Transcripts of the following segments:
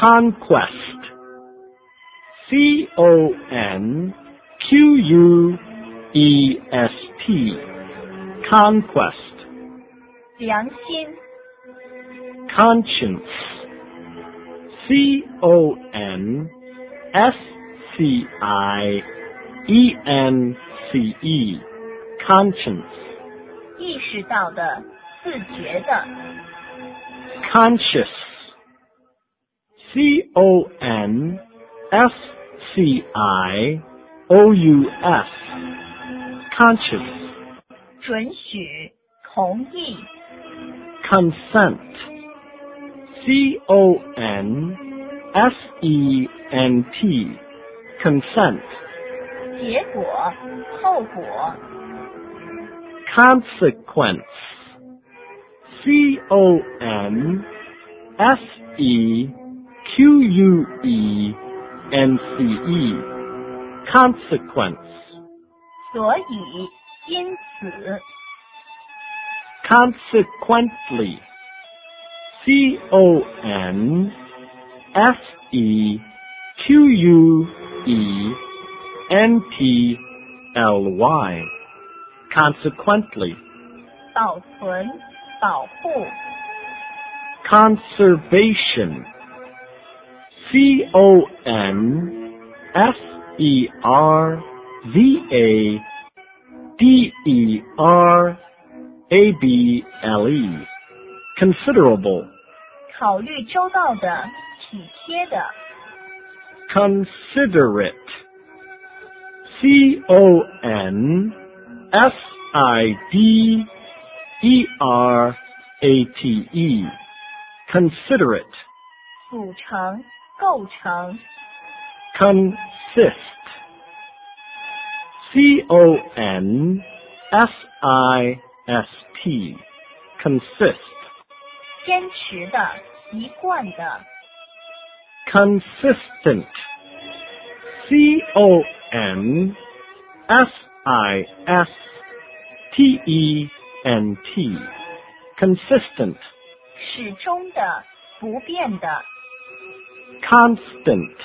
conquest, C-O-N-Q-U-E-S-T, conquest. 良心 conscience, C-O-N-S-C-I-E-N-C-E, conscience. 意识到的自觉的 conscious, C-O-N-S-C-I-O-U-S, conscious. 准许同意 consent, C-O-N-S-E-N-T, consent. 结果后果 consequence, C-O-N-S-E-Q-U-E-N-C-E, consequence. 所以因此 consequently, C-O-N-S-E-Q-U-E-N-T-L-Y, consequently. 保存保护 conservation, C-O-N-S-E-R-V-A-D-E-R-A-B-L-E, considerable. 考虑周到的体贴的 considerate, C-O-N-S-I-D-E-R-A-T-E, considerate. 组成构成 consist, C-O-N-S-I-S-T, consist. 坚持的一贯的 consistent, C-O-N-S-I-S-T-E-N-T, consistent. 始终的不变的 constant,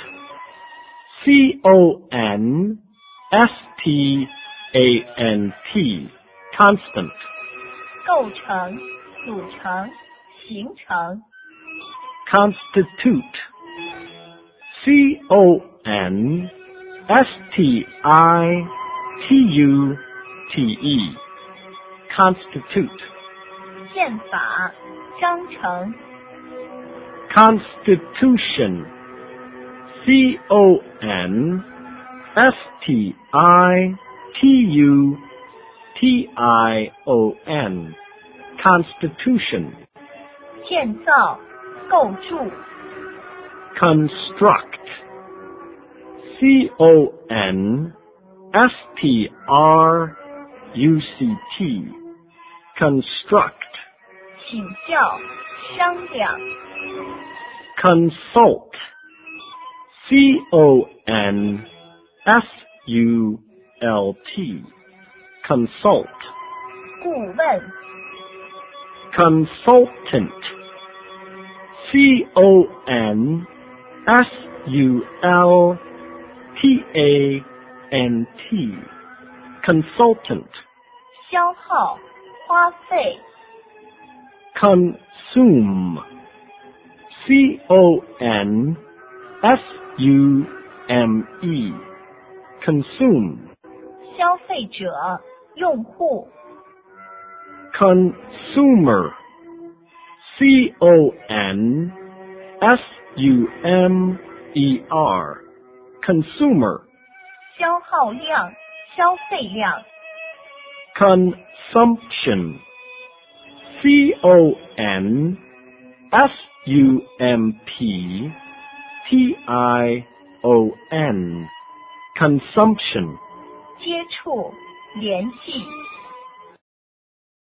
C-O-N-S-T-A-N-T, constant. 构成组成形成 constitute, C-O-N-S-T-I-T-U-T-E, constitute. 宪法章程 constitution, C-O-N-S-T-I-T-U-T-I-O-N, constitution. 建造构筑 construct, C-O-N-S-T-R-U-C-T, construct. 请教商量 consult, C-O-N-S-U-L-T, consult. 顾问 consultant, C-O-N-S-U-L-T-A-N-T, consultant. 消耗花费 consume, C-O-N-S-U-M-E, consume. 消费者用户 consumer, C-O-N-S-U-M-E-R, consumer. 消耗量消费量 consumption, C-O-N-S-U-M-P-T-I-O-N, consumption. 接触联系